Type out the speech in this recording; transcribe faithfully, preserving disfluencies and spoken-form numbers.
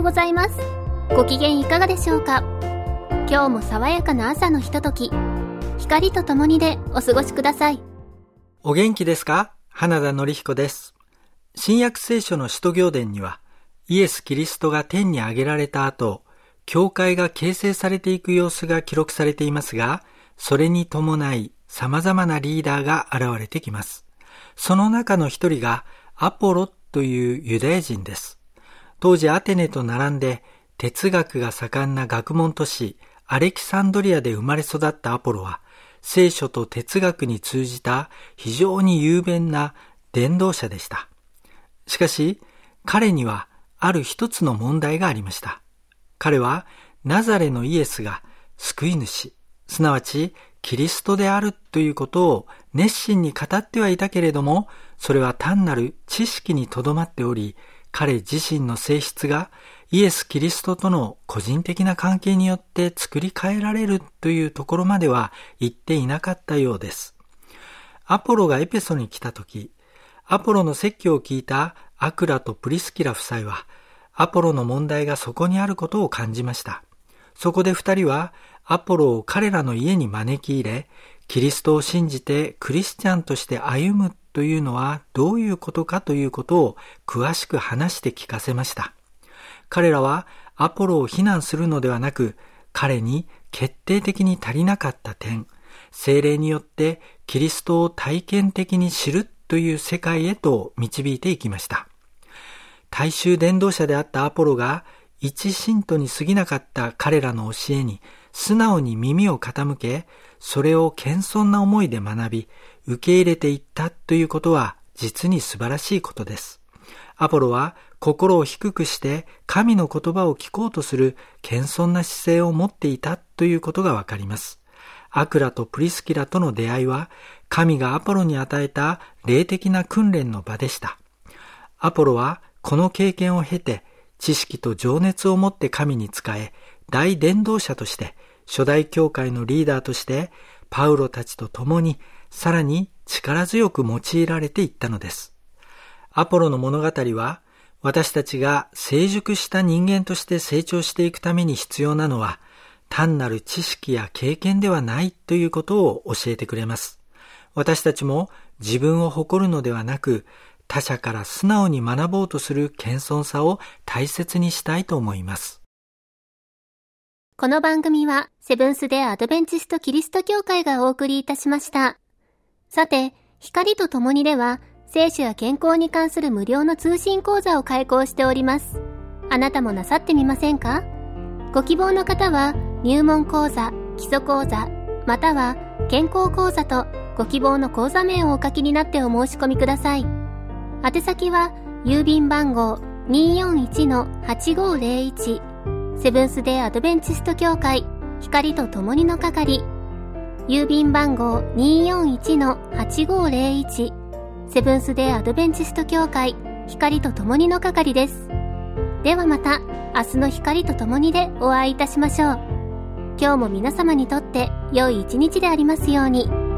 ございます。ご機嫌いかがでしょうか。今日も爽やかな朝のひととき、光とともにでお過ごしください。 お元気ですか？花田典彦です。新約聖書の使徒行伝には、イエス・キリストが天に上げられた後、教会が形成されていく様子が記録されていますが、それに伴い様々なリーダーが現れてきます。その中の一人がアポロというユダヤ人です。当時アテネと並んで哲学が盛んな学問都市アレキサンドリアで生まれ育ったアポロは、聖書と哲学に通じた非常に雄弁な伝道者でした。しかし彼にはある一つの問題がありました。彼はナザレのイエスが救い主、すなわちキリストであるということを熱心に語ってはいたけれども、それは単なる知識にとどまっており、彼自身の性質がイエス・キリストとの個人的な関係によって作り変えられるというところまでは言っていなかったようです。アポロがエペソに来た時、アポロの説教を聞いたアクラとプリスキラ夫妻は、アポロの問題がそこにあることを感じました。そこで二人はアポロを彼らの家に招き入れ、キリストを信じてクリスチャンとして歩むというのはどういうことかということを詳しく話して聞かせました。彼らはアポロを非難するのではなく、彼に決定的に足りなかった点、聖霊によってキリストを体験的に知るという世界へと導いていきました。大衆伝道者であったアポロが一信徒に過ぎなかった彼らの教えに素直に耳を傾け、それを謙遜な思いで学び、受け入れていったということは実に素晴らしいことです。アポロは心を低くして神の言葉を聞こうとする謙遜な姿勢を持っていたということがわかります。アクラとプリスキラとの出会いは、神がアポロに与えた霊的な訓練の場でした。アポロはこの経験を経て、知識と情熱を持って神に仕え、大伝道者として、初代教会のリーダーとして、パウロたちと共に、さらに力強く用いられていったのです。アポロの物語は、私たちが成熟した人間として成長していくために必要なのは、単なる知識や経験ではないということを教えてくれます。私たちも自分を誇るのではなく、他者から素直に学ぼうとする謙遜さを大切にしたいと思います。 この番組はセブンス・デ・アドベンチスト・キリスト教会がお送りいたしました。さて、光とともにでは聖書や健康に関する無料の通信講座を開講しております。あなたもなさってみませんか？ご希望の方は入門講座、基礎講座、または健康講座とご希望の講座名をお書きになってお申し込みください。宛先は郵便番号 にーよんいちのはちごーぜろいち セブンス・デ・アドベンチスト教会光とともにの係、郵便番号 にーよんいちのはちごーぜろいち セブンス・デ・アドベンチスト教会光とともにの係です。ではまた明日の光とともにでお会いいたしましょう。今日も皆様にとって良い一日でありますように。